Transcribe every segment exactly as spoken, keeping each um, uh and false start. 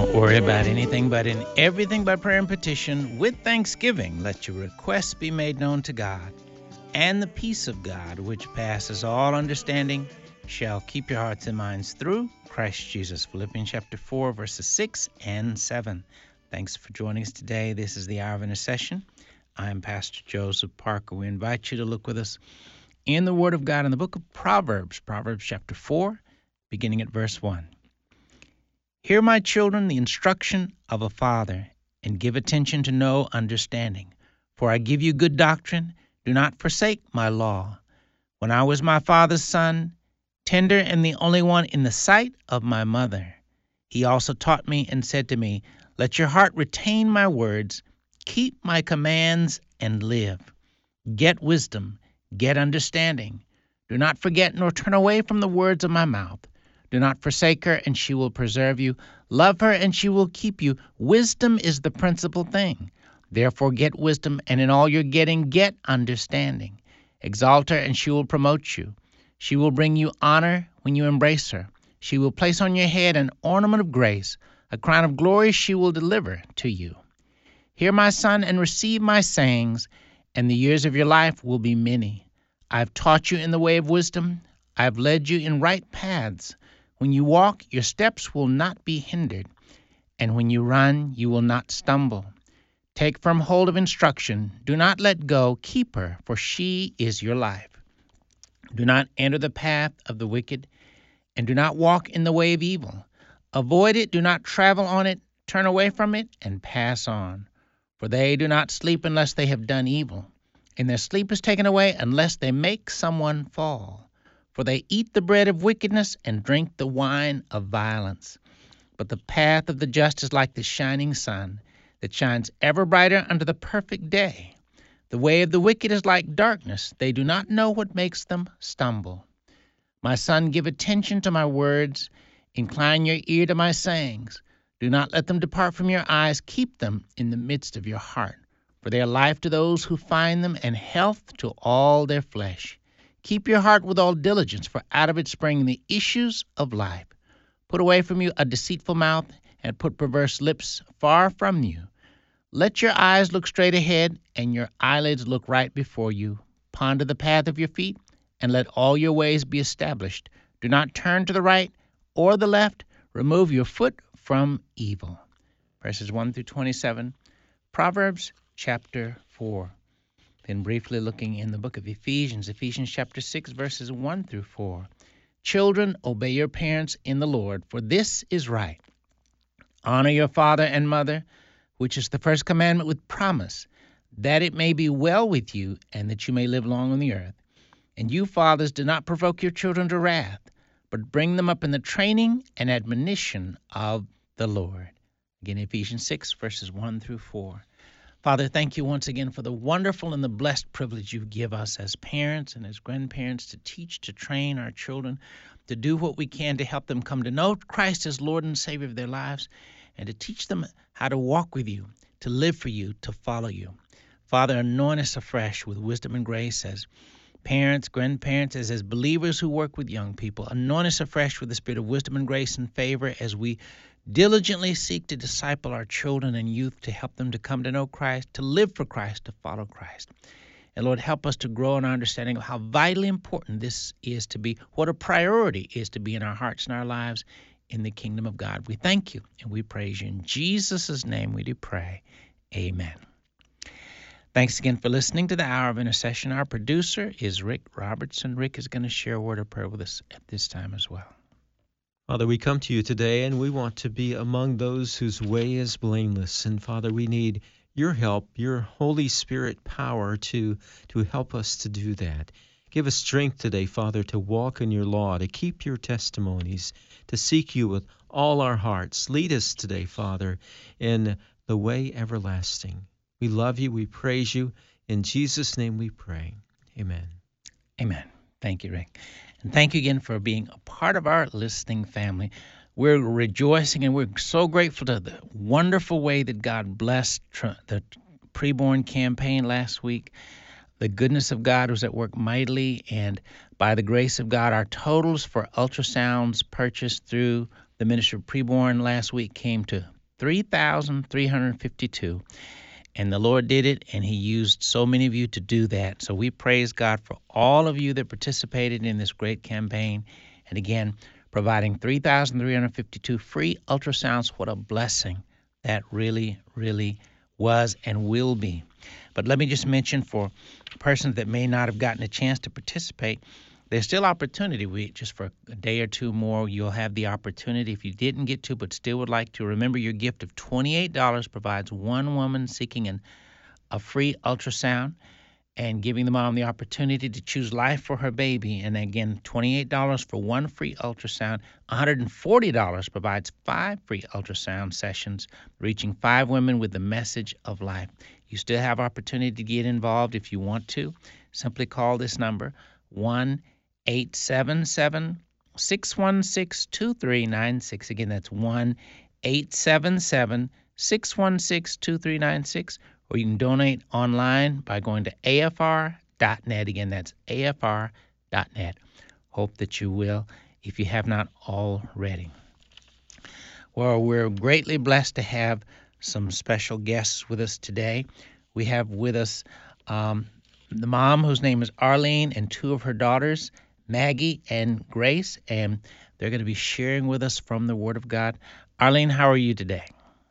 Don't worry about anything but in everything by prayer and petition with thanksgiving. Let your requests be made known to God. And the peace of God, which passes all understanding, shall keep your hearts and minds through Christ Jesus. Philippians chapter four, verses six and seven. Thanks for joining us today. This is the Hour of Intercession. I am Pastor Joseph Parker. We invite you to look with us in the Word of God in the book of Proverbs, Proverbs chapter four, beginning at verse one. Hear, my children, the instruction of a father, and give attention to know understanding. For I give you good doctrine. Do not forsake my law. When I was my father's son, tender and the only one in the sight of my mother, he also taught me and said to me, let your heart retain my words, keep my commands and live. Get wisdom, get understanding. Do not forget nor turn away from the words of my mouth. Do not forsake her, and she will preserve you. Love her, and she will keep you. Wisdom is the principal thing. Therefore get wisdom, and in all your getting, get understanding. Exalt her, and she will promote you. She will bring you honor when you embrace her. She will place on your head an ornament of grace. A crown of glory she will deliver to you. Hear, my son, and receive my sayings, and the years of your life will be many. I have taught you in the way of wisdom. I have led you in right paths. When you walk, your steps will not be hindered, and when you run, you will not stumble. Take firm hold of instruction. Do not let go. Keep her, for she is your life. Do not enter the path of the wicked, and do not walk in the way of evil. Avoid it. Do not travel on it. Turn away from it and pass on. For they do not sleep unless they have done evil, and their sleep is taken away unless they make someone fall. For they eat the bread of wickedness and drink the wine of violence. But the path of the just is like the shining sun that shines ever brighter unto the perfect day. The way of the wicked is like darkness. They do not know what makes them stumble. My son, give attention to my words. Incline your ear to my sayings. Do not let them depart from your eyes. Keep them in the midst of your heart. For they are life to those who find them, and health to all their flesh. Keep your heart with all diligence, for out of it spring the issues of life. Put away from you a deceitful mouth, and put perverse lips far from you. Let your eyes look straight ahead, and your eyelids look right before you. Ponder the path of your feet, and let all your ways be established. Do not turn to the right or the left. Remove your foot from evil. Verses one through twenty-seven, Proverbs chapter four. Then briefly looking in the book of Ephesians, Ephesians chapter six, verses one through four. Children, obey your parents in the Lord, for this is right. Honor your father and mother, which is the first commandment with promise, that it may be well with you and that you may live long on the earth. And you, fathers, do not provoke your children to wrath, but bring them up in the training and admonition of the Lord. Again, Ephesians six, verses one through four. Father, thank you once again for the wonderful and the blessed privilege you give us as parents and as grandparents to teach, to train our children, to do what we can to help them come to know Christ as Lord and Savior of their lives, and to teach them how to walk with you, to live for you, to follow you. Father, anoint us afresh with wisdom and grace as parents, grandparents, as, as believers who work with young people. Anoint us afresh with the spirit of wisdom and grace and favor as we diligently seek to disciple our children and youth, to help them to come to know Christ, to live for Christ, to follow Christ. And Lord, help us to grow in our understanding of how vitally important this is to be, what a priority is to be in our hearts and our lives in the kingdom of God. We thank you and we praise you. In Jesus' name we do pray. Amen. Thanks again for listening to the Hour of Intercession. Our producer is Rick Robertson. Rick is going to share a word of prayer with us at this time as well. Father, we come to you today, and we want to be among those whose way is blameless. And, Father, we need your help, your Holy Spirit power to, to help us to do that. Give us strength today, Father, to walk in your law, to keep your testimonies, to seek you with all our hearts. Lead us today, Father, in the way everlasting. We love you. We praise you. In Jesus' name we pray. Amen. Amen. Thank you, Rick. And thank you again for being a part of our listening family. We're rejoicing and we're so grateful to the wonderful way that God blessed tr- the preborn campaign last week. The goodness of God was at work mightily, and by the grace of God, our totals for ultrasounds purchased through the Ministry of Preborn last week came to three thousand three hundred fifty-two. And the Lord did it, and he used so many of you to do that. So we praise God for all of you that participated in this great campaign. And again, providing three thousand three hundred fifty-two free ultrasounds. What a blessing that really, really was and will be. But let me just mention for persons that may not have gotten a chance to participate, there's still opportunity. We just for a day or two more, you'll have the opportunity. If you didn't get to but still would like to, remember your gift of twenty-eight dollars provides one woman seeking an, a free ultrasound and giving the mom the opportunity to choose life for her baby. And again, twenty-eight dollars for one free ultrasound. one hundred forty dollars provides five free ultrasound sessions, reaching five women with the message of life. You still have opportunity to get involved if you want to. Simply call this number, one eight seven seven, six one six, two three nine six. Again, that's one eight seven seven, six one six, two three nine six. Or you can donate online by going to A F R dot net. Again, that's A F R dot net. Hope that you will, if you have not already. Well, we're greatly blessed to have some special guests with us today. We have with us um, the mom, whose name is Arlene, and two of her daughters, Maggie and Grace, and they're going to be sharing with us from the Word of God. Arlene, how are you today?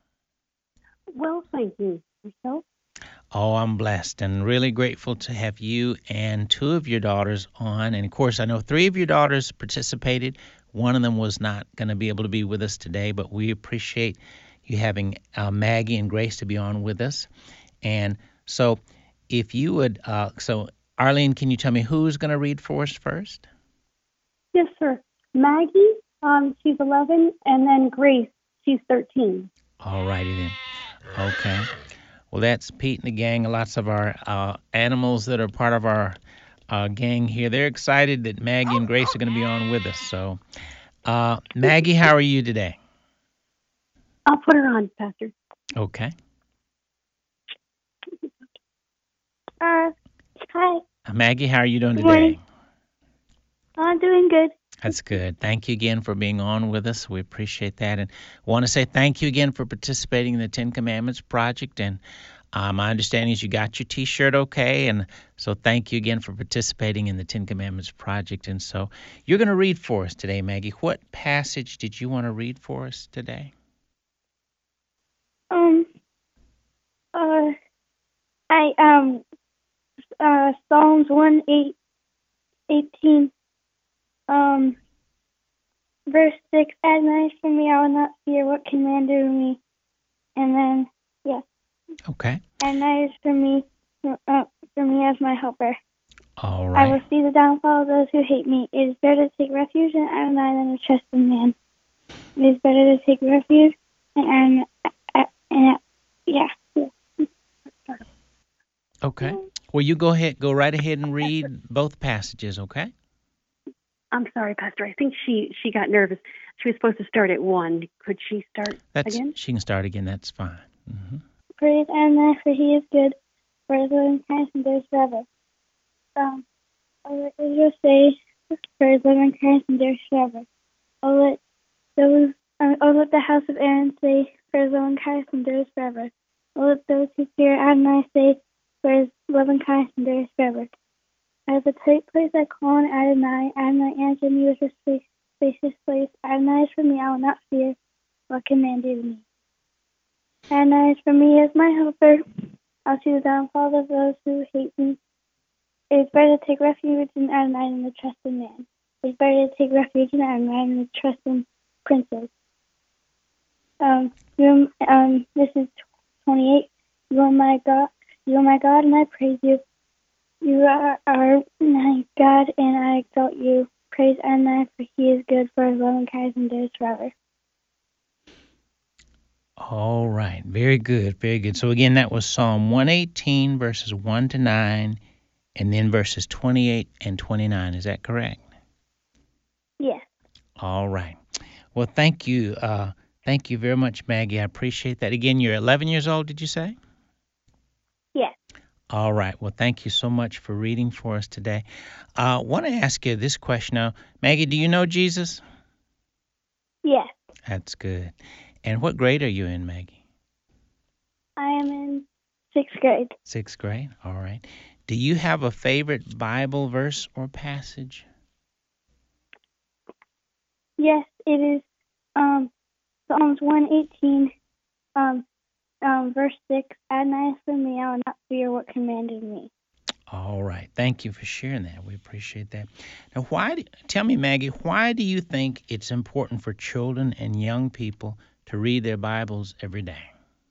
Well, thank you. Yourself? Oh, I'm blessed and really grateful to have you and two of your daughters on. And, of course, I know three of your daughters participated. One of them was not going to be able to be with us today, but we appreciate you having uh, Maggie and Grace to be on with us. And so if you would, uh, so Arlene, can you tell me who's going to read for us first? Yes, sir. Maggie, um, she's eleven, and then Grace, she's thirteen. All righty then. Okay. Well, that's Pete and the gang. Lots of our uh, animals that are part of our uh, gang here. They're excited that Maggie and Grace are going to be on with us. So, uh, Maggie, how are you today? I'll put her on, Pastor. Okay. Uh, hi. Maggie, how are you doing Good today? morning. I'm doing good. That's good. Thank you again for being on with us. We appreciate that. And I want to say thank you again for participating in the Ten Commandments Project. And uh, my understanding is you got your T-shirt okay. And so thank you again for participating in the Ten Commandments Project. And so you're going to read for us today, Maggie. What passage did you want to read for us today? Um, uh, I, um, uh, Psalms one, eight, eighteen. Um, verse six, Adonai for me, I will not fear what can man do to me. And then, yeah. Okay. Adonai is for me, uh, for me as my helper. All right. I will see the downfall of those who hate me. It is better to take refuge in Adonai than to trust in man. It is better to take refuge in Adonai, uh, uh, yeah. yeah. Okay. Well, you go ahead, go right ahead and read both passages, okay? I'm sorry, Pastor. I think she, she got nervous. She was supposed to start at one. Could she start That's, again? She can start again. That's fine. Mm-hmm. Praise Adonai, for he is good, for his loving kindness endures forever. Um, oh, let Israel say, for his loving kindness endures forever. Oh, let those, uh, oh, let the house of Aaron say, for his loving kindness endures forever. Oh, let those who fear Adonai say, for his loving kindness endures forever. At the tight place I call on Adonai, Adonai answered me with a spacious place. Adonai is for me, I will not fear. What can man do to me? Adonai is for me as my helper. I'll see the downfall of those who hate me. It is better to take refuge in Adonai than to trust in man. It is better to take refuge in Adonai than to trust in princes. Um, you, um, this is twenty-eight. You are my God. You are my God, and I praise you. You are, are my God, and I exalt you. Praise Adonai, for he is good, for his loving kindness endures forever. All right. Very good. Very good. So, again, that was Psalm one eighteen, verses one to nine, and then verses twenty-eight and twenty-nine. Is that correct? Yes. All right. Well, thank you. Uh, thank you very much, Maggie. I appreciate that. Again, you're eleven years old, did you say? Yes. All right. Well, thank you so much for reading for us today. I uh, want to ask you this question now. Maggie, do you know Jesus? Yes. That's good. And what grade are you in, Maggie? I am in sixth grade. Sixth grade. All right. Do you have a favorite Bible verse or passage? Yes, it is um, Psalms one eighteen, um, um, verse six. Adonai is for me, I will not fear what commanded me. All right. Thank you for sharing that. We appreciate that. Now, why? Do, tell me, Maggie, why do you think it's important for children and young people to read their Bibles every day?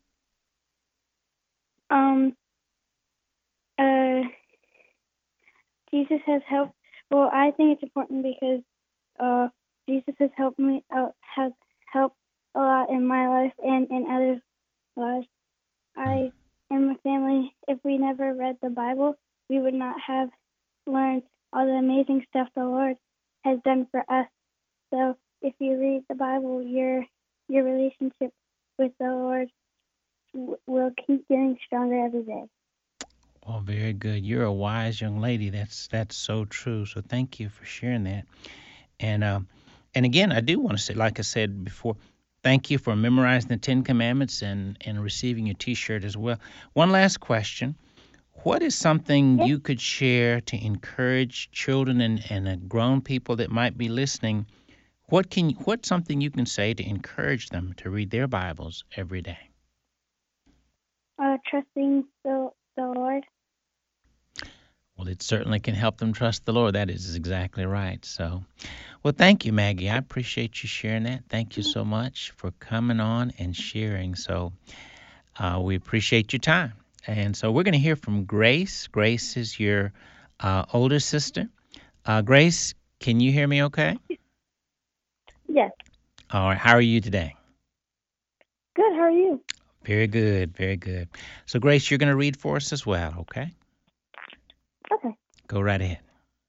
Um, uh, Jesus has helped. Well, I think it's important because uh, Jesus has helped me. Uh, has helped a lot in my life and in others' lives. I and my family, if we never read the Bible, we would not have learned all the amazing stuff the Lord has done for us. So if you read the Bible, your your relationship with the Lord w- will keep getting stronger every day. Oh, very good. You're a wise young lady. That's that's so true. So thank you for sharing that. And um, and again, I do want to say, like I said before, thank you for memorizing the Ten Commandments and, and receiving your T-shirt as well. One last question. What is something Yes. you could share to encourage children and, and uh, grown people that might be listening? What can what's something you can say to encourage them to read their Bibles every day? Uh, trusting the the Lord. Well, it certainly can help them trust the Lord. That is exactly right. So, well, thank you, Maggie. I appreciate you sharing that. Thank you so much for coming on and sharing. So uh, we appreciate your time. And so we're going to hear from Grace. Grace is your uh, older sister. Uh, Grace, can you hear me okay? Yes. All right. How are you today? Good. How are you? Very good. Very good. So, Grace, you're going to read for us as well, okay? Okay. Go right ahead.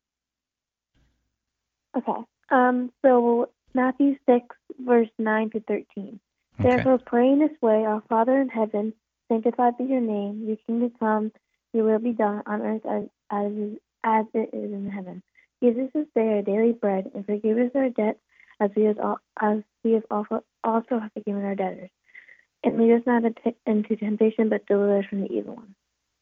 Okay. Um. So Matthew six, verse nine to thirteen. Okay. Therefore, pray in this way: Our Father in heaven, sanctified be your name. Your kingdom come. Your will be done on earth as as as it is in heaven. Give us this day our daily bread, and forgive us our debts, as we have al- as we have also also have forgiven our debtors. And lead us not into temptation, but deliver us from the evil one.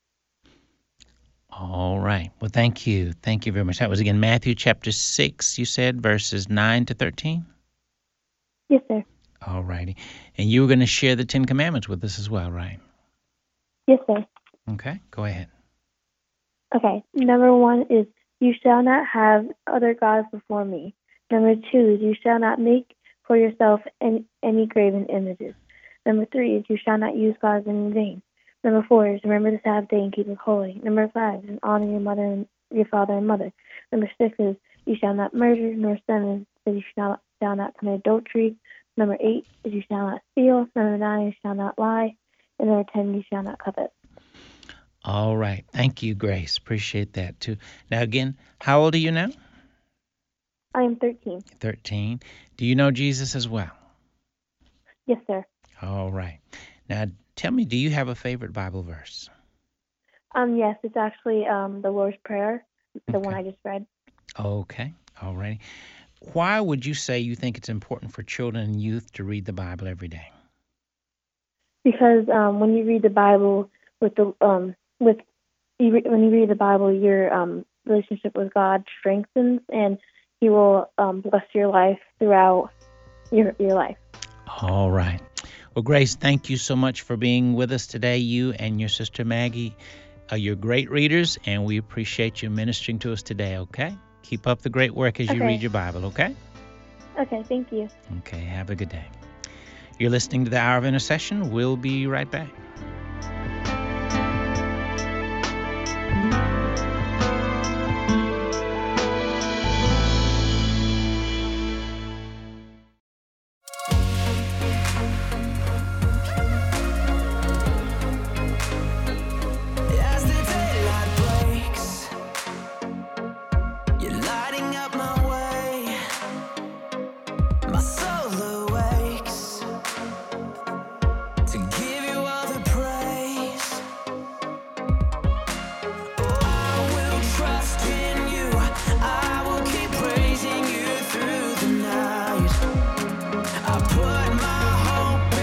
All right. Well, thank you. Thank you very much. That was, again, Matthew chapter six, you said, verses nine to thirteen? Yes, sir. All righty. And you were going to share the Ten Commandments with us as well, right? Yes, sir. Okay. Go ahead. Okay. Number one is, you shall not have other gods before me. Number two is, you shall not make for yourself any, any graven images. Number three is, you shall not use gods in vain. Number four is, remember the Sabbath day and keep it holy. Number five is, honor your mother and your father and mother. Number six is, you shall not murder. Number seven is, you shall, shall not commit adultery. Number eight is, you shall not steal. Number nine, you shall not lie. And number ten, you shall not covet. All right. Thank you, Grace. Appreciate that, too. Now, again, how old are you now? I am thirteen. thirteen. Do you know Jesus as well? Yes, sir. All right. Now, tell me, do you have a favorite Bible verse? Um, yes, it's actually um the Lord's Prayer, the Okay. one I just read. Okay. All righty. Why would you say you think it's important for children and youth to read the Bible every day? Because um, when you read the Bible with the um with you re- when you read the Bible, your um relationship with God strengthens, and He will um bless your life throughout your your life. All right. Well, Grace, thank you so much for being with us today. You and your sister Maggie are you're great readers, and we appreciate you ministering to us today, okay? Keep up the great work as you Okay. read your Bible, okay? Okay, thank you. Okay, have a good day. You're listening to the Hour of Intercession. We'll be right back. As the daylight breaks, you're lighting up my way. My soul awakes to give you all the praise. Oh, I will trust in you. I will keep praising you through the night. I put my hope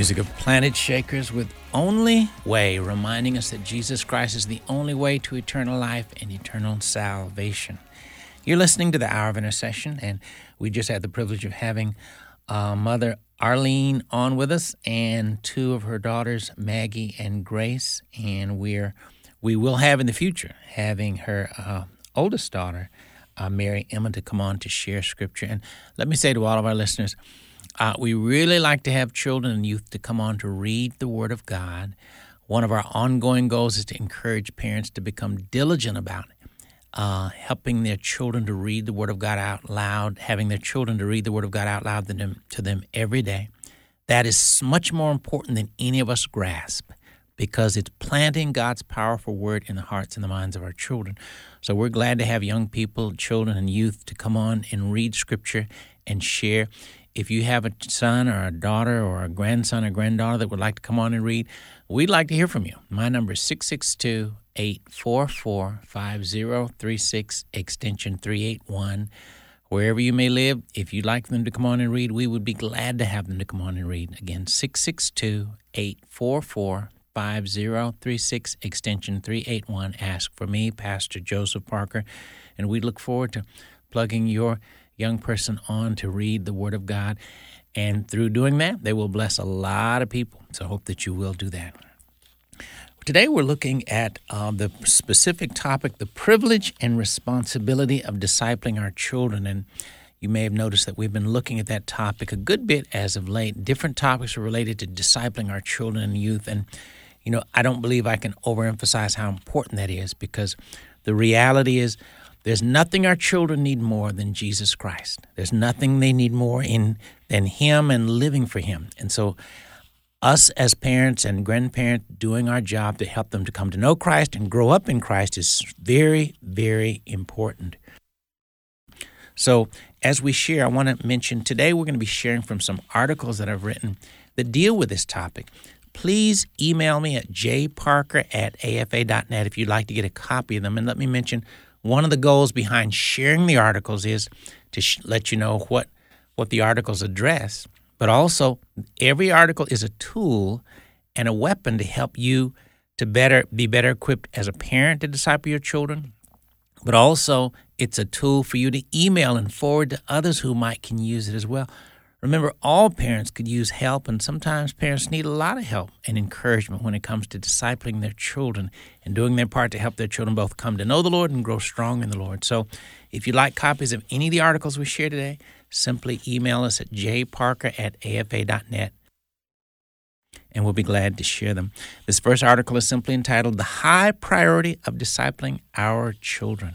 music of Planet Shakers with Only Way, reminding us that Jesus Christ is the only way to eternal life and eternal salvation. You're listening to the Hour of Intercession, and we just had the privilege of having uh, Mother Arlene on with us and two of her daughters, Maggie and Grace, and we're we will have in the future having her uh, oldest daughter, uh, Mary Emma, to come on to share Scripture. And let me say to all of our listeners, Uh, we really like to have children and youth to come on to read the Word of God. One of our ongoing goals is to encourage parents to become diligent about it, uh, helping their children to read the Word of God out loud, having their children to read the Word of God out loud to them, to them every day. That is much more important than any of us grasp, because it's planting God's powerful Word in the hearts and the minds of our children. So we're glad to have young people, children, and youth to come on and read Scripture and share. If you have a son or a daughter or a grandson or granddaughter that would like to come on and read, we'd like to hear from you. My number is six six two, eight four four, five zero three six, extension three eight one. Wherever you may live, if you'd like them to come on and read, we would be glad to have them to come on and read. Again, six six two, eight four four, five zero three six, extension three eight one. Ask for me, Pastor Joseph Parker, and we look forward to plugging your young person on to read the Word of God. And through doing that, they will bless a lot of people. So I hope that you will do that. Today we're looking at uh, the specific topic, the privilege and responsibility of discipling our children. And you may have noticed that we've been looking at that topic a good bit as of late. Different topics are related to discipling our children and youth. And, you know, I don't believe I can overemphasize how important that is, because the reality is, there's nothing our children need more than Jesus Christ. There's nothing they need more in than Him and living for Him. And so us as parents and grandparents doing our job to help them to come to know Christ and grow up in Christ is very, very important. So as we share, I want to mention today we're going to be sharing from some articles that I've written that deal with this topic. Please email me at j parker at a f a dot net if you'd like to get a copy of them. And let me mention, one of the goals behind sharing the articles is to sh- let you know what, what the articles address, but also every article is a tool and a weapon to help you to better be better equipped as a parent to disciple your children, but also it's a tool for you to email and forward to others who might can use it as well. Remember, all parents could use help, and sometimes parents need a lot of help and encouragement when it comes to discipling their children and doing their part to help their children both come to know the Lord and grow strong in the Lord. So if you'd like copies of any of the articles we share today, simply email us at j parker at a f a dot net, and we'll be glad to share them. This first article is simply entitled, The High Priority of Discipling Our Children.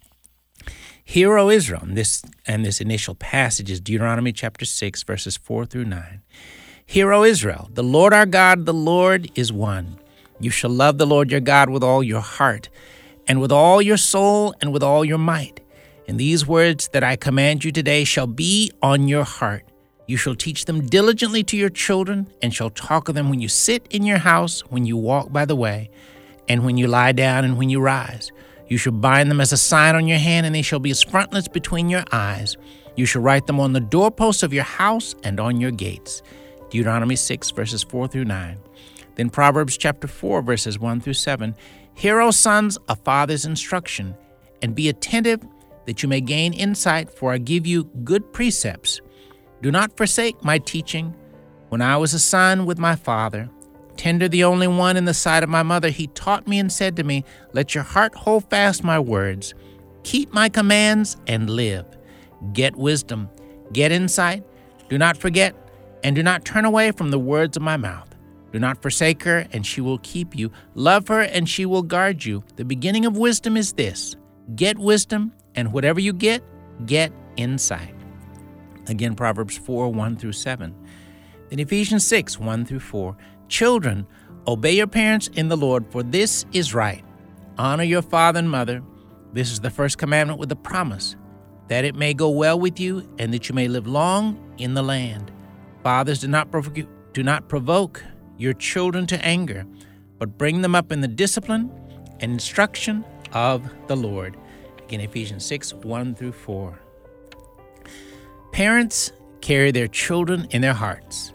Hear, O Israel, and this, and this initial passage is Deuteronomy chapter six, verses four through nine. Hear, O Israel, the Lord our God, the Lord is one. You shall love the Lord your God with all your heart, and with all your soul, and with all your might. And these words that I command you today shall be on your heart. You shall teach them diligently to your children, and shall talk of them when you sit in your house, when you walk by the way, and when you lie down, and when you rise. You shall bind them as a sign on your hand, and they shall be as frontlets between your eyes. You shall write them on the doorposts of your house and on your gates. Deuteronomy six, verses four through nine. Then Proverbs chapter four, verses one through seven. Hear, O sons, a father's instruction, and be attentive that you may gain insight, for I give you good precepts. Do not forsake my teaching. When I was a son with my father, tender the only one in the sight of my mother, he taught me and said to me, let your heart hold fast my words. Keep my commands and live. Get wisdom, get insight. Do not forget, and do not turn away from the words of my mouth. Do not forsake her, and she will keep you. Love her, and she will guard you. The beginning of wisdom is this: get wisdom, and whatever you get, get insight. Again, Proverbs four, one through seven. Then Ephesians six, one through four. Children, obey your parents in the Lord, for this is right. Honor your father and mother. This is the first commandment with a promise, that it may go well with you and that you may live long in the land. Fathers, do not provoke, do not provoke your children to anger, but bring them up in the discipline and instruction of the Lord. Again, Ephesians six, one through four. Parents carry their children in their hearts.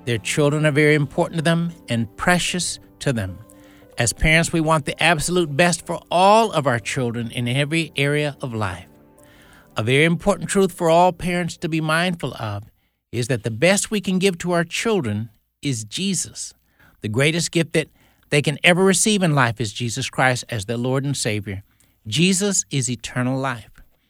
Their children are very important to them and precious to them. As parents, we want the absolute best for all of our children in every area of life. A very important truth for all parents to be mindful of is that the best we can give to our children is Jesus. The greatest gift that they can ever receive in life is Jesus Christ as their Lord and Savior. Jesus is eternal life.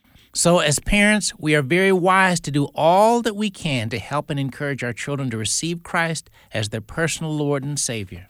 So as parents, we are very wise to do all that we can to help and encourage our children to receive Christ as their personal Lord and Savior.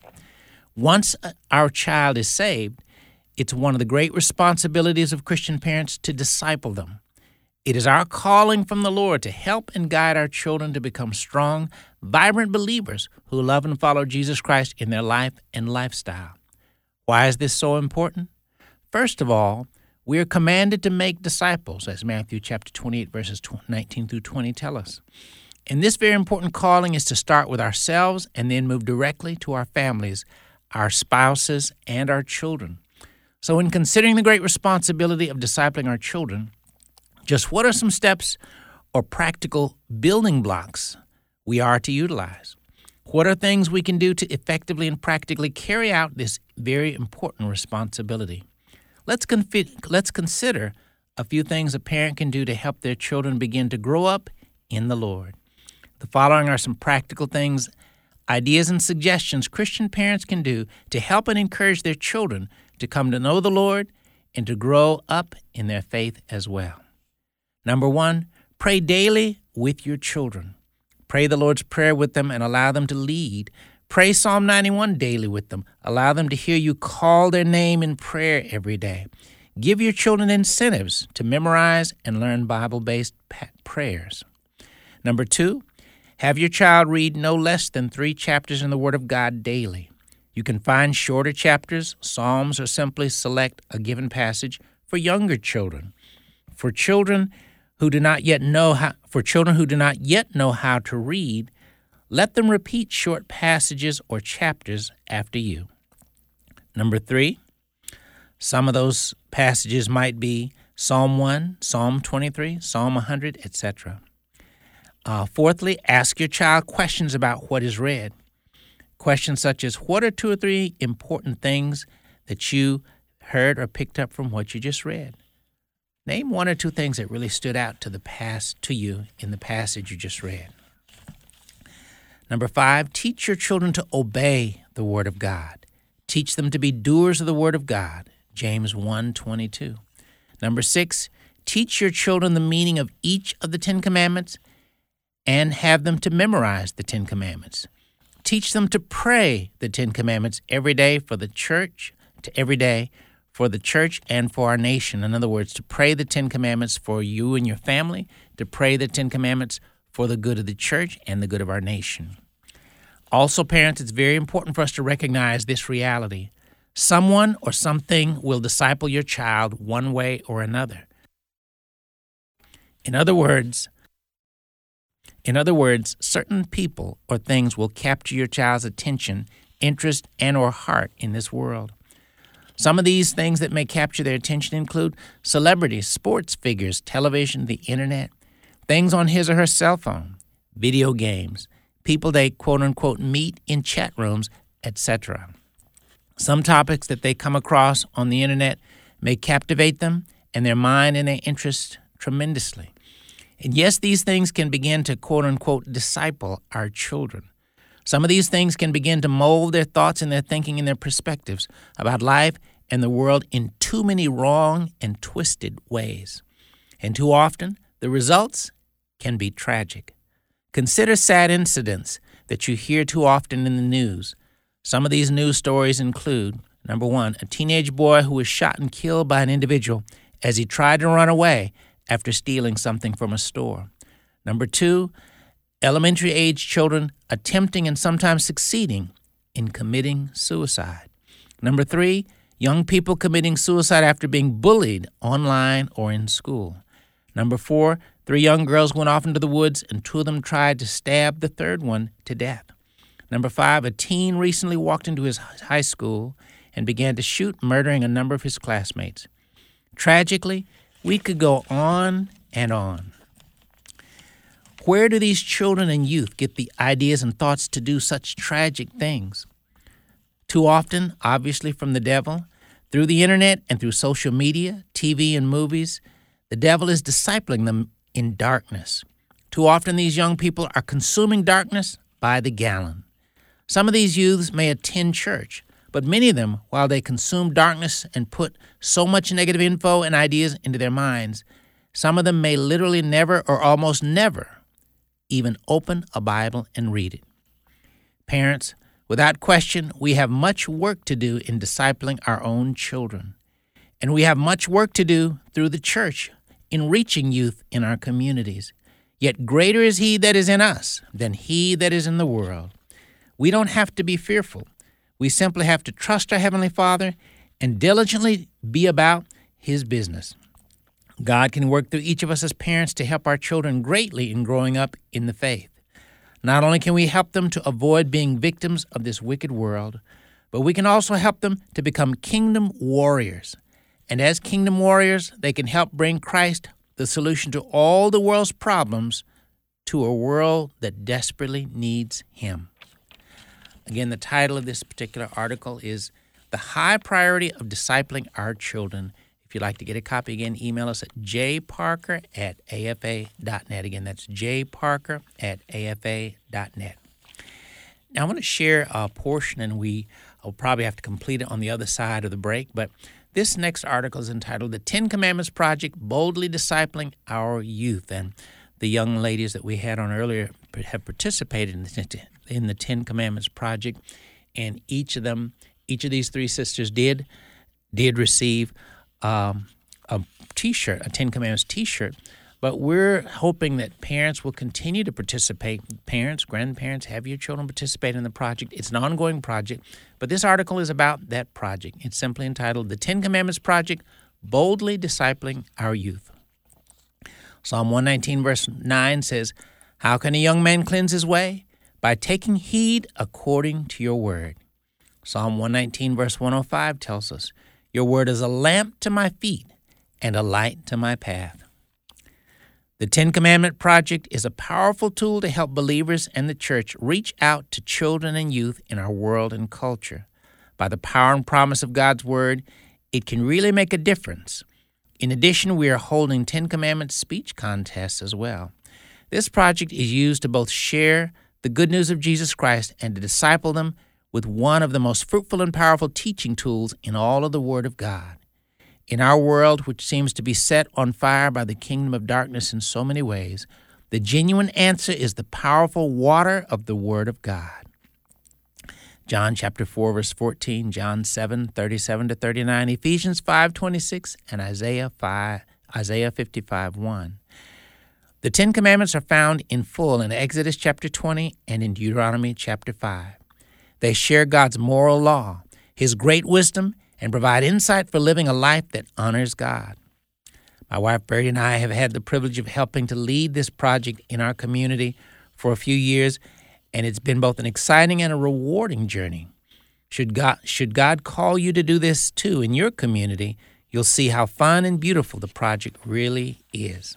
Once our child is saved, it's one of the great responsibilities of Christian parents to disciple them. It is our calling from the Lord to help and guide our children to become strong, vibrant believers who love and follow Jesus Christ in their life and lifestyle. Why is this so important? First of all, we are commanded to make disciples, as Matthew chapter twenty-eight, verses nineteen through twenty tell us. And this very important calling is to start with ourselves and then move directly to our families, our spouses, and our children. So in considering the great responsibility of discipling our children, just what are some steps or practical building blocks we are to utilize? What are things we can do to effectively and practically carry out this very important responsibility? Let's, confi- let's consider a few things a parent can do to help their children begin to grow up in the Lord. The following are some practical things, ideas, and suggestions Christian parents can do to help and encourage their children to come to know the Lord and to grow up in their faith as well. Number one, pray daily with your children. Pray the Lord's Prayer with them and allow them to lead. Pray Psalm ninety-one daily with them. Allow them to hear you call their name in prayer every day. Give your children incentives to memorize and learn Bible-based prayers. Number two, have your child read no less than three chapters in the Word of God daily. You can find shorter chapters, psalms, or simply select a given passage for younger children. For children who do not yet know how, for children who do not yet know how to read, let them repeat short passages or chapters after you. Number three, some of those passages might be Psalm one, Psalm twenty-three, Psalm one hundred, et cetera. Uh, fourthly, ask your child questions about what is read. Questions such as, what are two or three important things that you heard or picked up from what you just read? Name one or two things that really stood out to the past to you in the passage you just read. Number five, teach your children to obey the Word of God. Teach them to be doers of the Word of God, James one twenty-two. Number six, teach your children the meaning of each of the Ten Commandments and have them to memorize the Ten Commandments. Teach them to pray the Ten Commandments every day for the church, to every day for the church and for our nation. In other words, to pray the Ten Commandments for you and your family, to pray the Ten Commandments for the good of the church and the good of our nation. Also, parents, it's very important for us to recognize this reality. Someone or something will disciple your child one way or another. In other words, in other words, certain people or things will capture your child's attention, interest, and or heart in this world. Some of these things that may capture their attention include celebrities, sports figures, television, the internet, things on his or her cell phone, video games, people they quote-unquote meet in chat rooms, et cetera. Some topics that they come across on the internet may captivate them and their mind and their interest tremendously. And yes, these things can begin to quote-unquote disciple our children. Some of these things can begin to mold their thoughts and their thinking and their perspectives about life and the world in too many wrong and twisted ways. And too often, the results can be tragic. Consider sad incidents that you hear too often in the news. Some of these news stories include, number one, a teenage boy who was shot and killed by an individual as he tried to run away after stealing something from a store. Number two, elementary-age children attempting and sometimes succeeding in committing suicide. Number three, young people committing suicide after being bullied online or in school. Number four, three young girls went off into the woods and two of them tried to stab the third one to death. Number five, a teen recently walked into his high school and began to shoot, murdering a number of his classmates. Tragically, we could go on and on. Where do these children and youth get the ideas and thoughts to do such tragic things? Too often, obviously from the devil, through the internet and through social media, T V and movies, the devil is discipling them in darkness. Too often these young people are consuming darkness by the gallon. Some of these youths may attend church, but many of them, while they consume darkness and put so much negative info and ideas into their minds, some of them may literally never or almost never even open a Bible and read it. Parents, without question, we have much work to do in discipling our own children. And we have much work to do through the church in reaching youth in our communities. Yet greater is he that is in us than he that is in the world. We don't have to be fearful. We simply have to trust our Heavenly Father and diligently be about his business. God can work through each of us as parents to help our children greatly in growing up in the faith. Not only can we help them to avoid being victims of this wicked world, but we can also help them to become kingdom warriors. And as kingdom warriors, they can help bring Christ, the solution to all the world's problems, to a world that desperately needs him. Again, the title of this particular article is The High Priority of Discipling Our Children. If you'd like to get a copy, again, email us at j parker at a f a dot net. Again, that's j parker at a f a dot net. Now, I want to share a portion, and we will probably have to complete it on the other side of the break, but this next article is entitled The Ten Commandments Project, Boldly Discipling Our Youth. And the young ladies that we had on earlier have participated in the, in the Ten Commandments Project, and each of them, each of these three sisters did, did receive um, a T-shirt, a Ten Commandments T-shirt. But we're hoping that parents will continue to participate. Parents, grandparents, have your children participate in the project. It's an ongoing project, but this article is about that project. It's simply entitled The Ten Commandments Project, Boldly Discipling Our Youth. Psalm one nineteen, verse nine says, How can a young man cleanse his way? By taking heed according to your word. Psalm one nineteen, verse one oh five tells us, Your word is a lamp to my feet and a light to my path. The Ten Commandment Project is a powerful tool to help believers and the church reach out to children and youth in our world and culture. By the power and promise of God's Word, it can really make a difference. In addition, we are holding Ten Commandments speech contests as well. This project is used to both share the good news of Jesus Christ and to disciple them with one of the most fruitful and powerful teaching tools in all of the Word of God. In our world, which seems to be set on fire by the kingdom of darkness in so many ways, the genuine answer is the powerful water of the Word of God. John chapter four, verse fourteen, John seven, thirty-seven to thirty-nine, Ephesians five, twenty-six, and Isaiah five, Isaiah fifty-five, one. The Ten Commandments are found in full in Exodus chapter twenty and in Deuteronomy chapter five. They share God's moral law, His great wisdom, and provide insight for living a life that honors God. My wife, Bertie, and I have had the privilege of helping to lead this project in our community for a few years, and it's been both an exciting and a rewarding journey. Should God, should God call you to do this too in your community, you'll see how fun and beautiful the project really is.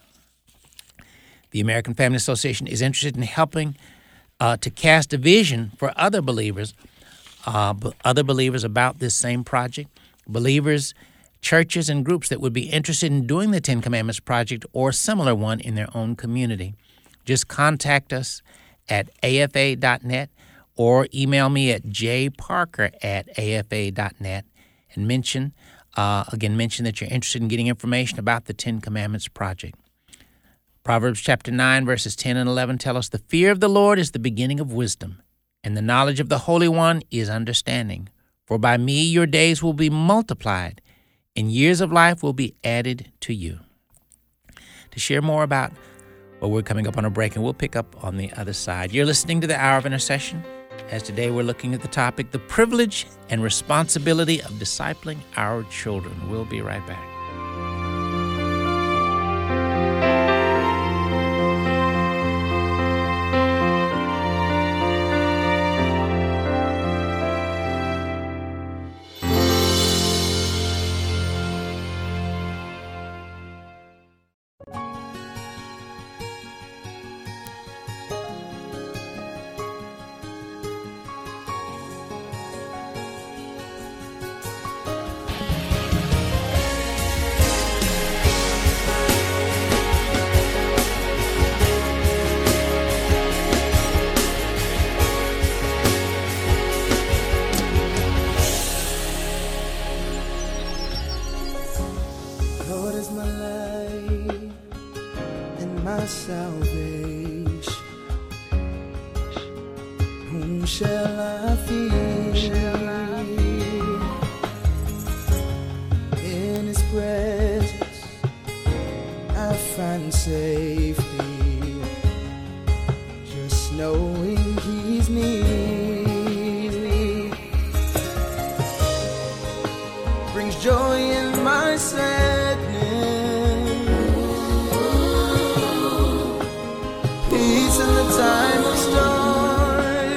The American Family Association is interested in helping uh, to cast a vision for other believers Uh, other believers about this same project, believers, churches, and groups that would be interested in doing the Ten Commandments Project or a similar one in their own community. Just contact us at a f a dot net or email me at j parker at a f a dot net and mention, uh, again, mention that you're interested in getting information about the Ten Commandments Project. Proverbs chapter nine, verses ten and eleven tell us, The fear of the Lord is the beginning of wisdom, and the knowledge of the Holy One is understanding. For by me your days will be multiplied, and years of life will be added to you. To share more about, well, we're coming up on a break, and we'll pick up on the other side. You're listening to the Hour of Intercession, as today we're looking at the topic, the privilege and responsibility of discipling our children. We'll be right back. my salvation. Whom shall I fear? In His presence I find safety, just knowing He's near brings joy in my sadness, peace in the time of storm,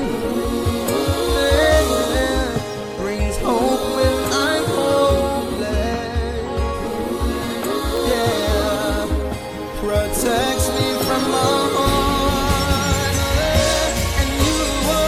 yeah, brings hope when I'm hopeless, yeah, protects me from all harm, and you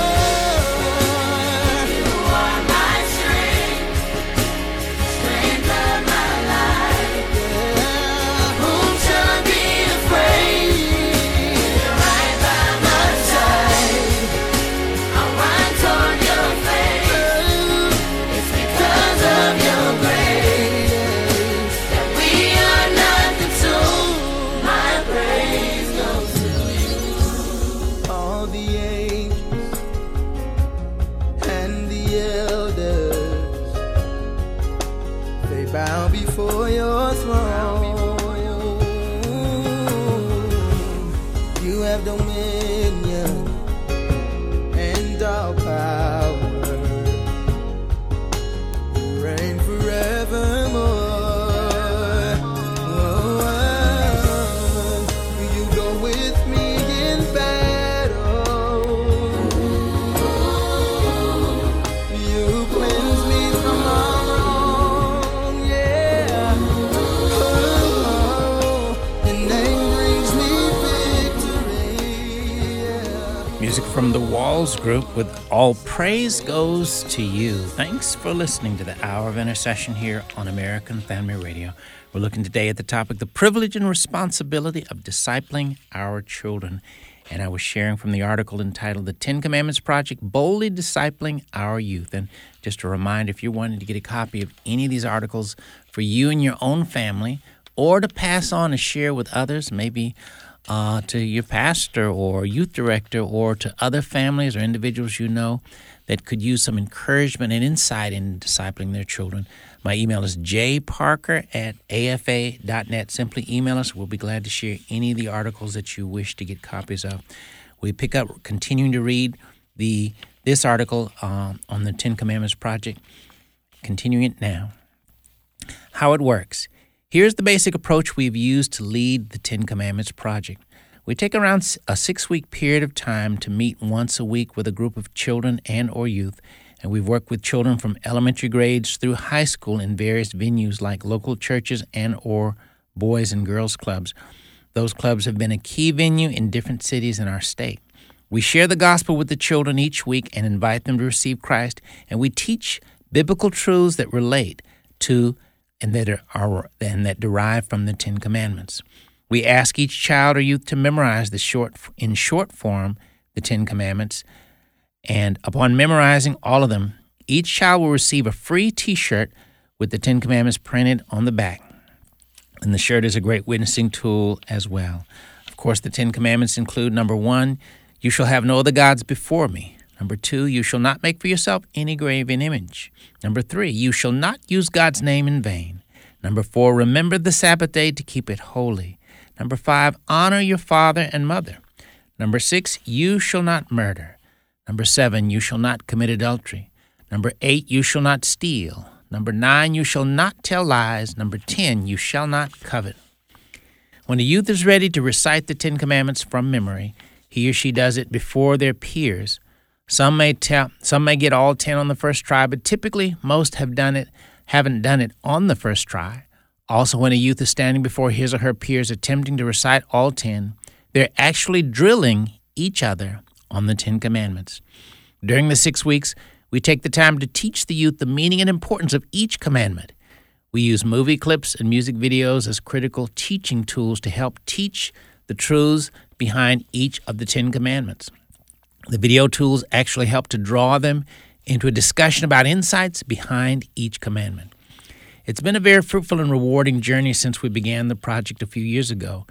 are, you are my strength, strength of my life, yeah, whom shall I be afraid? You're right by my side, I'll run toward your face, it's because of your grace that we are not consumed, my praise goes to you. All the angels and the elders, they bow before your throne. You have dominion and all power. You reign forevermore. Oh, you go with me in battle. You cleanse me from all wrong, yeah. Oh, your name brings me victory, yeah. Music from the Walls Group with All Praise Goes to You. Thanks for listening to the Hour of Intercession here on American Family Radio. We're looking today at the topic, the privilege and responsibility of discipling our children. And I was sharing from the article entitled The Ten Commandments Project, Boldly Discipling Our Youth. And just a reminder, if you're wanting to get a copy of any of these articles for you and your own family, or to pass on and share with others, maybe uh, to your pastor or youth director or to other families or individuals you know that could use some encouragement and insight in discipling their children, my email is j parker at a f a dot net. Simply email us. We'll be glad to share any of the articles that you wish to get copies of. We pick up, continuing to read the this article um, on the Ten Commandments Project, continuing it now. How it works. Here's the basic approach we've used to lead the Ten Commandments Project. We take around a six-week period of time to meet once a week with a group of children and or youth, and we've worked with children from elementary grades through high school in various venues like local churches and or boys and girls clubs. Those clubs have been a key venue in different cities in our state. We share the gospel with the children each week and invite them to receive Christ, and we teach biblical truths that relate to and that are and that derive from the Ten Commandments. We ask each child or youth to memorize the short in short form the Ten Commandments, and upon memorizing all of them, each child will receive a free T-shirt with the Ten Commandments printed on the back. And the shirt is a great witnessing tool as well. Of course, the Ten Commandments include, number one, you shall have no other gods before me. Number two, you shall not make for yourself any graven image. Number three, you shall not use God's name in vain. Number four, remember the Sabbath day to keep it holy. Number five, honor your father and mother. Number six, you shall not murder. Number seven, you shall not commit adultery. Number eight, you shall not steal. Number nine, you shall not tell lies. Number ten, you shall not covet. When a youth is ready to recite the Ten Commandments from memory, he or she does it before their peers. Some may tell, some may get all ten on the first try, but typically most have done it, haven't done it on the first try. Also, when a youth is standing before his or her peers attempting to recite all ten, they're actually drilling each other on the Ten Commandments. During the six weeks, we take the time to teach the youth the meaning and importance of each commandment. We use movie clips and music videos as critical teaching tools to help teach the truths behind each of the Ten Commandments. The video tools actually help to draw them into a discussion about insights behind each commandment. It's been a very fruitful and rewarding journey since we began the project a few years ago.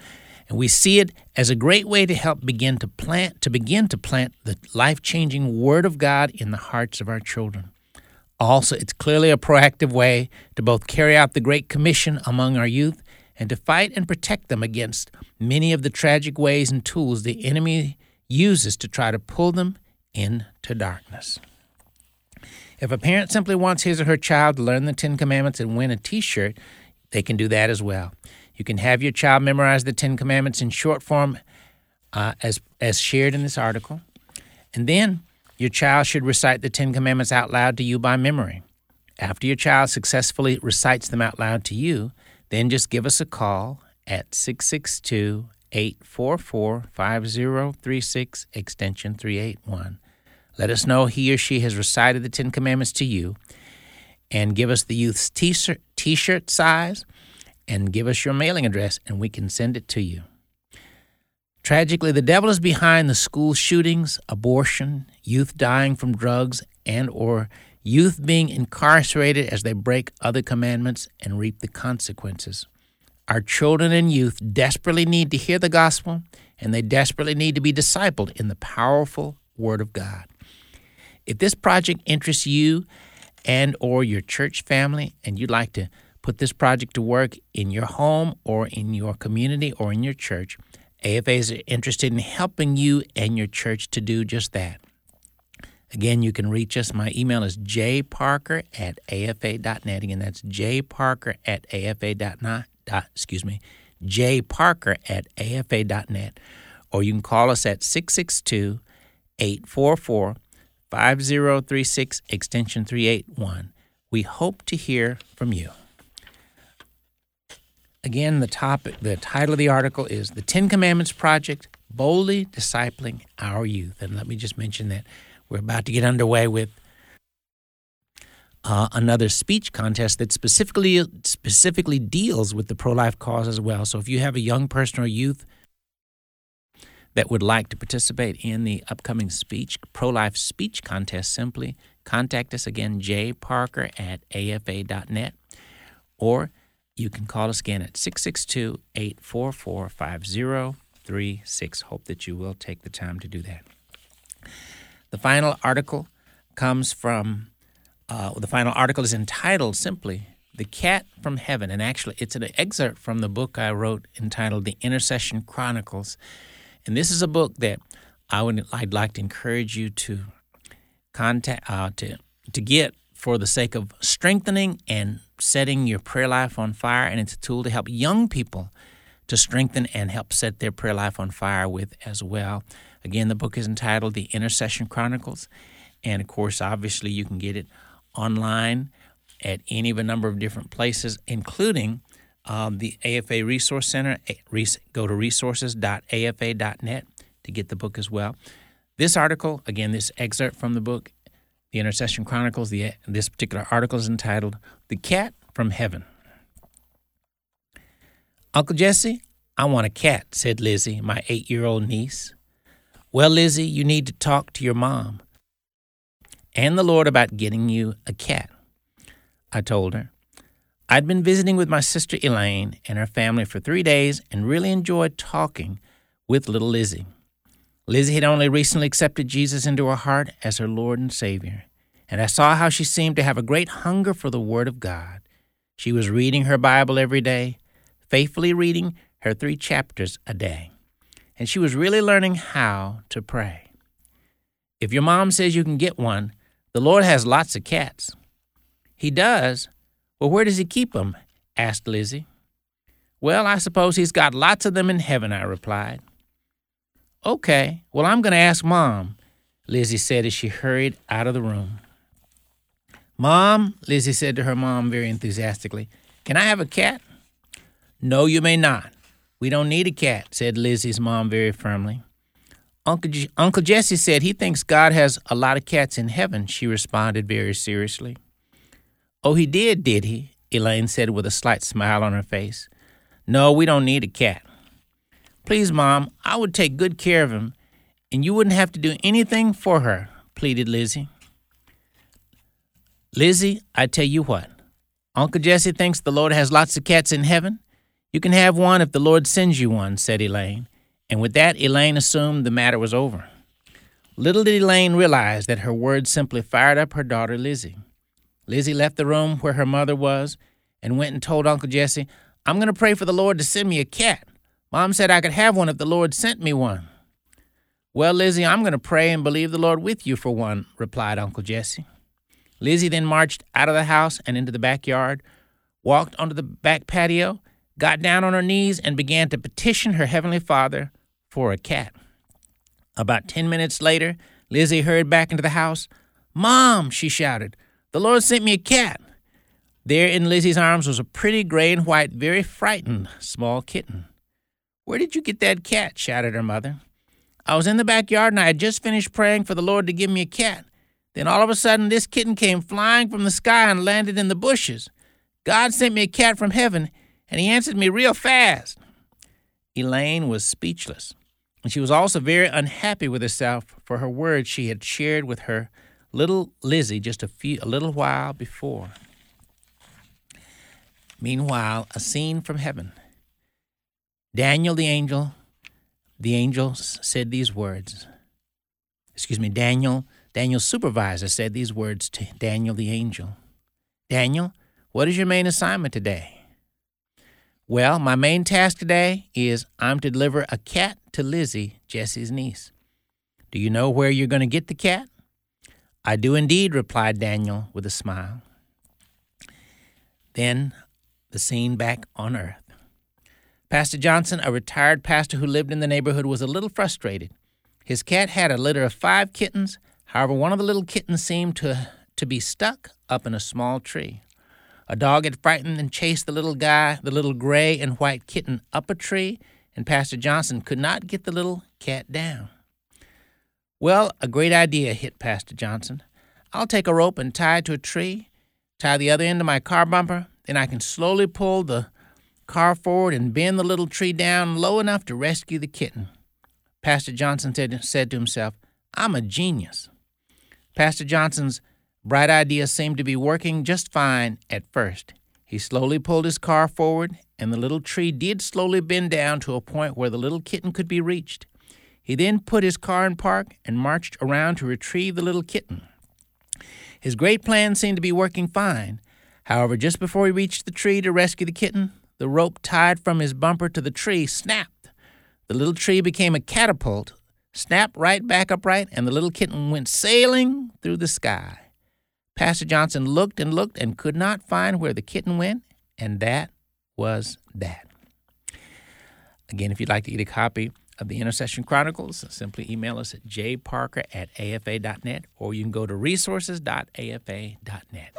And we see it as a great way to help begin to plant, to begin to plant the life-changing Word of God in the hearts of our children. Also, it's clearly a proactive way to both carry out the Great Commission among our youth and to fight and protect them against many of the tragic ways and tools the enemy uses to try to pull them into darkness. If a parent simply wants his or her child to learn the Ten Commandments and win a T-shirt, they can do that as well. You can have your child memorize the Ten Commandments in short form uh, as, as shared in this article. And then your child should recite the Ten Commandments out loud to you by memory. After your child successfully recites them out loud to you, then just give us a call at six six two, eight four four, five zero three six, extension three eight one. Let us know he or she has recited the Ten Commandments to you, and give us the youth's t-shirt, t-shirt size, and give us your mailing address, and we can send it to you. Tragically, the devil is behind the school shootings, abortion, youth dying from drugs, and or youth being incarcerated as they break other commandments and reap the consequences. Our children and youth desperately need to hear the gospel, and they desperately need to be discipled in the powerful Word of God. If this project interests you and or your church family, and you'd like to put this project to work in your home or in your community or in your church, A F A is interested in helping you and your church to do just that. Again, you can reach us. My email is jparker at afa.net. Again, that's jparker at afa.net. Excuse me, jparker at afa.net. Or you can call us at six six two, eight four four, five zero three six, extension three eight one. We hope to hear from you. Again, the topic, the title of the article is The Ten Commandments Project, Boldly Discipling Our Youth. And let me just mention that we're about to get underway with uh, another speech contest that specifically specifically deals with the pro-life cause as well. So if you have a young person or youth that would like to participate in the upcoming speech pro-life speech contest, simply contact us again, jparker at afa.net, or you can call us again at six six two, eight four four, five zero three six. Hope that you will take the time to do that. The final article comes from, uh, the final article is entitled simply, The Cat from Heaven. And actually, it's an excerpt from the book I wrote entitled The Intercession Chronicles. And this is a book that I would, I'd like to encourage you to contact, uh, to, to get for the sake of strengthening and setting your prayer life on fire. And it's a tool to help young people to strengthen and help set their prayer life on fire with as well. Again, the book is entitled The Intercession Chronicles. And, of course, obviously you can get it online at any of a number of different places, including um, the A F A Resource Center. Go to resources dot a f a dot net to get the book as well. This article, again, this excerpt from the book, The Intercession Chronicles, the, this particular article is entitled The Cat from Heaven. Uncle Jesse, I want a cat, said Lizzie, my eight-year-old niece. Well, Lizzie, you need to talk to your mom and the Lord about getting you a cat, I told her. I'd been visiting with my sister Elaine and her family for three days and really enjoyed talking with little Lizzie. Lizzie had only recently accepted Jesus into her heart as her Lord and Savior, and I saw how she seemed to have a great hunger for the Word of God. She was reading her Bible every day, faithfully reading her three chapters a day, and she was really learning how to pray. If your mom says you can get one, the Lord has lots of cats. He does? Well, where does he keep them? Asked Lizzie. Well, I suppose he's got lots of them in heaven, I replied. Okay, well, I'm going to ask Mom, Lizzie said as she hurried out of the room. Mom, Lizzie said to her mom very enthusiastically, can I have a cat? No, you may not. We don't need a cat, said Lizzie's mom very firmly. Uncle, J- Uncle Jesse said he thinks God has a lot of cats in heaven, she responded very seriously. Oh, he did, did he? Elaine said with a slight smile on her face. No, we don't need a cat. Please, Mom, I would take good care of him, and you wouldn't have to do anything for her, pleaded Lizzie. Lizzie, I tell you what, Uncle Jesse thinks the Lord has lots of cats in heaven. You can have one if the Lord sends you one, said Elaine. And with that, Elaine assumed the matter was over. Little did Elaine realize that her words simply fired up her daughter, Lizzie. Lizzie left the room where her mother was and went and told Uncle Jesse, I'm going to pray for the Lord to send me a cat. Mom said I could have one if the Lord sent me one. Well, Lizzie, I'm going to pray and believe the Lord with you for one, replied Uncle Jesse. Lizzie then marched out of the house and into the backyard, walked onto the back patio, got down on her knees, and began to petition her Heavenly Father for a cat. About ten minutes later, Lizzie hurried back into the house. Mom, she shouted, the Lord sent me a cat. There in Lizzie's arms was a pretty gray and white, very frightened small kitten. Where did you get that cat? Shouted her mother. I was in the backyard and I had just finished praying for the Lord to give me a cat. Then all of a sudden, this kitten came flying from the sky and landed in the bushes. God sent me a cat from heaven, and he answered me real fast. Elaine was speechless, and she was also very unhappy with herself for her words she had shared with her little Lizzie just a few a little while before. Meanwhile, a scene from heaven. Daniel the angel, the angel said these words. Excuse me, Daniel, Daniel's supervisor said these words to Daniel the angel. Daniel, what is your main assignment today? Well, my main task today is I'm to deliver a cat to Lizzie, Jesse's niece. Do you know where you're going to get the cat? I do indeed, replied Daniel with a smile. Then the scene back on earth. Pastor Johnson, a retired pastor who lived in the neighborhood, was a little frustrated. His cat had a litter of five kittens. However, one of the little kittens seemed to, to be stuck up in a small tree. A dog had frightened and chased the little guy, the little gray and white kitten, up a tree, and Pastor Johnson could not get the little cat down. Well, a great idea hit Pastor Johnson. I'll take a rope and tie it to a tree, tie the other end to my car bumper, then I can slowly pull the car forward and bend the little tree down low enough to rescue the kitten. Pastor Johnson said, said to himself, I'm a genius. Pastor Johnson's bright idea seemed to be working just fine at first. He slowly pulled his car forward, and the little tree did slowly bend down to a point where the little kitten could be reached. He then put his car in park and marched around to retrieve the little kitten. His great plan seemed to be working fine. However, just before he reached the tree to rescue the kitten, the rope tied from his bumper to the tree snapped. The little tree became a catapult, snapped right back upright, and the little kitten went sailing through the sky. Pastor Johnson looked and looked and could not find where the kitten went, and that was that. Again, if you'd like to get a copy of the Intercession Chronicles, simply email us at j parker at a f a dot net, or you can go to resources dot a f a dot net.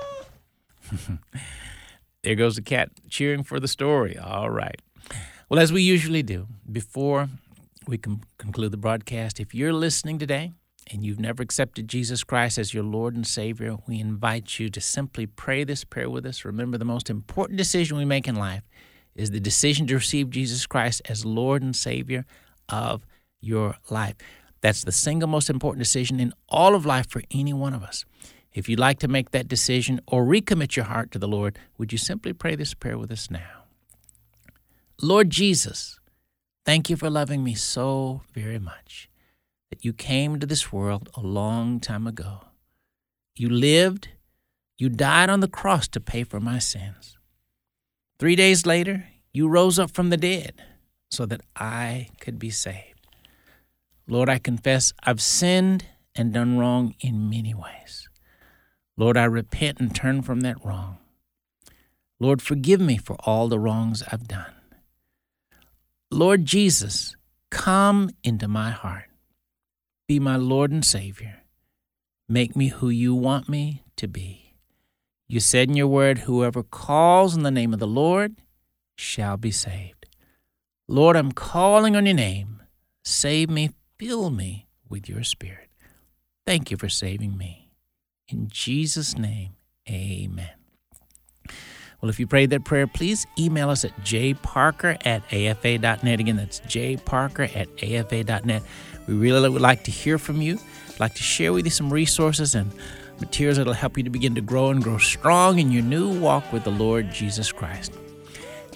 There goes the cat cheering for the story. All right. Well, as we usually do, before we can conclude the broadcast, if you're listening today and you've never accepted Jesus Christ as your Lord and Savior, we invite you to simply pray this prayer with us. Remember, the most important decision we make in life is the decision to receive Jesus Christ as Lord and Savior of your life. That's the single most important decision in all of life for any one of us. If you'd like to make that decision or recommit your heart to the Lord, would you simply pray this prayer with us now? Lord Jesus, thank you for loving me so very much that you came to this world a long time ago. You lived, you died on the cross to pay for my sins. Three days later, you rose up from the dead so that I could be saved. Lord, I confess I've sinned and done wrong in many ways. Lord, I repent and turn from that wrong. Lord, forgive me for all the wrongs I've done. Lord Jesus, come into my heart. Be my Lord and Savior. Make me who you want me to be. You said in your word, whoever calls on the name of the Lord shall be saved. Lord, I'm calling on your name. Save me, fill me with your Spirit. Thank you for saving me. In Jesus' name, amen. Well, if you prayed that prayer, please email us at j parker at a f a dot net. Again, that's j parker at a f a dot net. We really would like to hear from you. I'd like to share with you some resources and materials that will help you to begin to grow and grow strong in your new walk with the Lord Jesus Christ.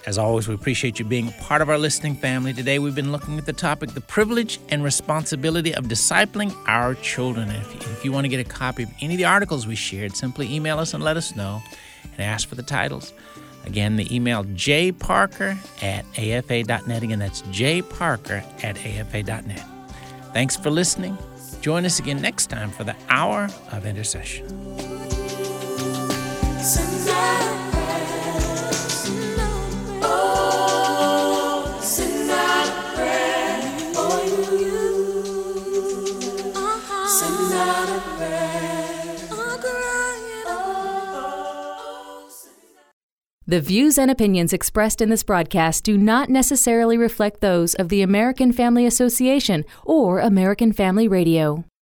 As always, we appreciate you being a part of our listening family. Today, we've been looking at the topic, the privilege and responsibility of discipling our children. And if you, if you want to get a copy of any of the articles we shared, simply email us and let us know and ask for the titles. Again, the email jparker at afa dot net. Again, that's jparker at afa dot net. Thanks for listening. Join us again next time for the Hour of Intercession. The views and opinions expressed in this broadcast do not necessarily reflect those of the American Family Association or American Family Radio.